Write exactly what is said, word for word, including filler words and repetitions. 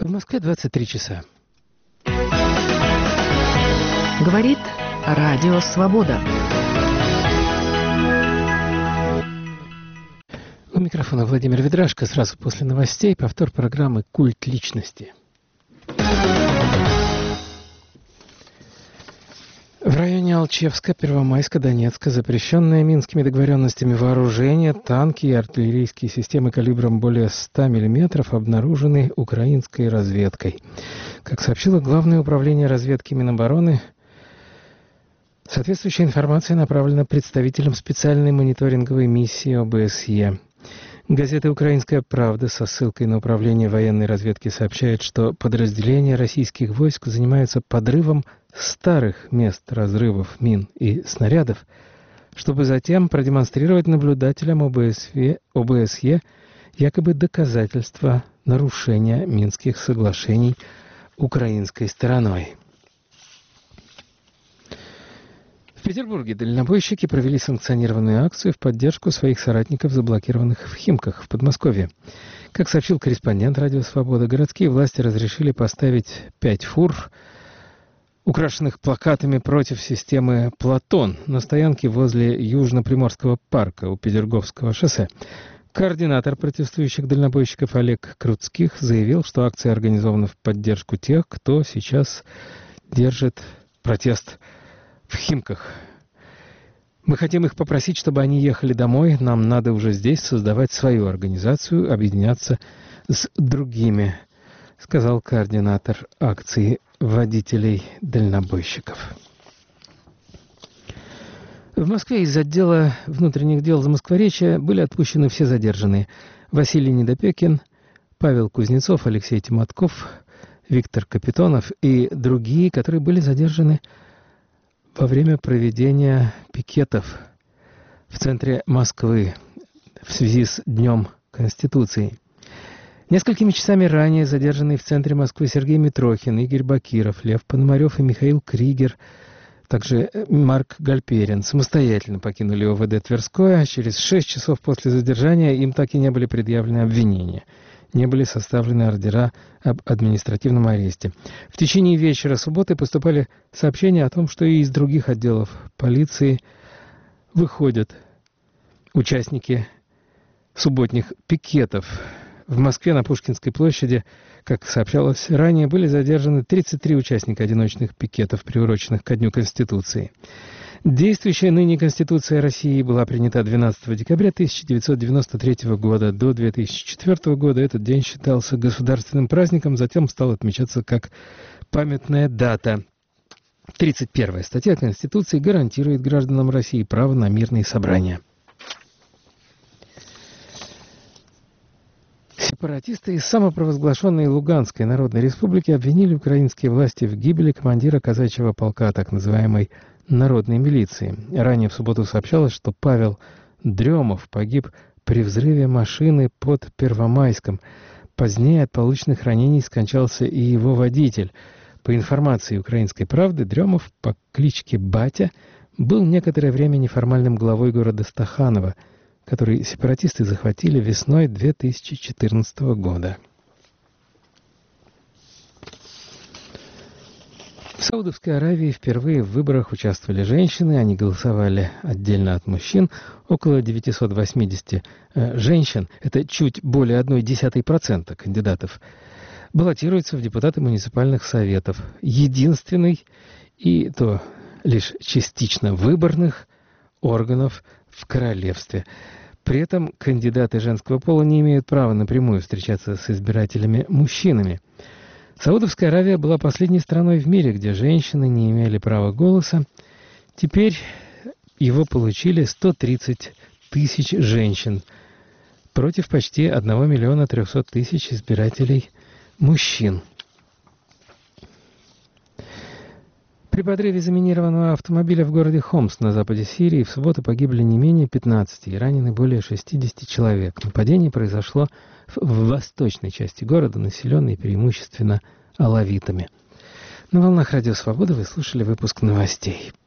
В Москве двадцать три часа. Говорит Радио Свобода. У микрофона Владимир Ведрашко. Сразу после новостей повтор программы «Культ личности». В районе Алчевска, Первомайска, Донецка запрещенные Минскими договоренностями вооружения, танки и артиллерийские системы калибром более ста миллиметров обнаружены украинской разведкой. Как сообщило Главное управление разведки Минобороны, соответствующая информация направлена представителям специальной мониторинговой миссии о бэ эс е. Газета «Украинская правда» со ссылкой на управление военной разведки сообщает, что подразделения российских войск занимаются подрывом старых мест разрывов мин и снарядов, чтобы затем продемонстрировать наблюдателям о бэ эс е якобы доказательства нарушения Минских соглашений украинской стороной. В Петербурге дальнобойщики провели санкционированную акцию в поддержку своих соратников, заблокированных в Химках в Подмосковье. Как сообщил корреспондент «Радио Свобода», городские власти разрешили поставить пять фур, украшенных плакатами против системы «Платон», на стоянке возле Южно-Приморского парка у Петерговского шоссе. Координатор протестующих дальнобойщиков Олег Круцких заявил, что акция организована в поддержку тех, кто сейчас держит протест в Химках. Мы хотим их попросить, чтобы они ехали домой. Нам надо уже здесь создавать свою организацию, объединяться с другими, сказал координатор акции водителей дальнобойщиков. В Москве из отдела внутренних дел Замоскворечья были отпущены все задержанные: Василий Недопекин, Павел Кузнецов, Алексей Тиматков, Виктор Капитонов и другие, которые были задержаны во время проведения пикетов в центре Москвы в связи с Днем Конституции. Несколькими часами ранее задержанные в центре Москвы Сергей Митрохин, Игорь Бакиров, Лев Пономарев и Михаил Кригер, также Марк Гальперин, самостоятельно покинули о вэ дэ Тверское. Через шесть часов после задержания им так и не были предъявлены обвинения. Не были составлены ордера об административном аресте. В течение вечера субботы поступали сообщения о том, что и из других отделов полиции выходят участники субботних пикетов. В Москве на Пушкинской площади, как сообщалось ранее, были задержаны тридцать три участника одиночных пикетов, приуроченных ко Дню Конституции. Действующая ныне Конституция России была принята двенадцатого декабря тысяча девятьсот девяносто третьего года. До две тысячи четвёртого года этот день считался государственным праздником, затем стал отмечаться как памятная дата. тридцать первая статья Конституции гарантирует гражданам России право на мирные собрания. Сепаратисты из самопровозглашенной Луганской Народной Республики обвинили украинские власти в гибели командира казачьего полка, так называемой народной милиции. Ранее в субботу сообщалось, что Павел Дремов погиб при взрыве машины под Первомайском. Позднее от полученных ранений скончался и его водитель. По информации «Украинской правды», Дремов по кличке Батя был некоторое время неформальным главой города Стаханово, который сепаратисты захватили весной две тысячи четырнадцатого года. В Саудовской Аравии впервые в выборах участвовали женщины, они голосовали отдельно от мужчин. Около девятьсот восемьдесят э, женщин, это чуть более одной десятой процента кандидатов, баллотируются в депутаты муниципальных советов. Единственный, и то лишь частично выборных, органов в королевстве. При этом кандидаты женского пола не имеют права напрямую встречаться с избирателями-мужчинами. Саудовская Аравия была последней страной в мире, где женщины не имели права голоса. Теперь его получили сто тридцать тысяч женщин против почти одного миллиона трехсот тысяч избирателей мужчин. При подрыве заминированного автомобиля в городе Хомс на западе Сирии в субботу погибли не менее пятнадцати и ранены более шестидесяти человек. Нападение произошло в восточной части города, населенной преимущественно алавитами. На волнах Радио Свобода вы слушали выпуск новостей.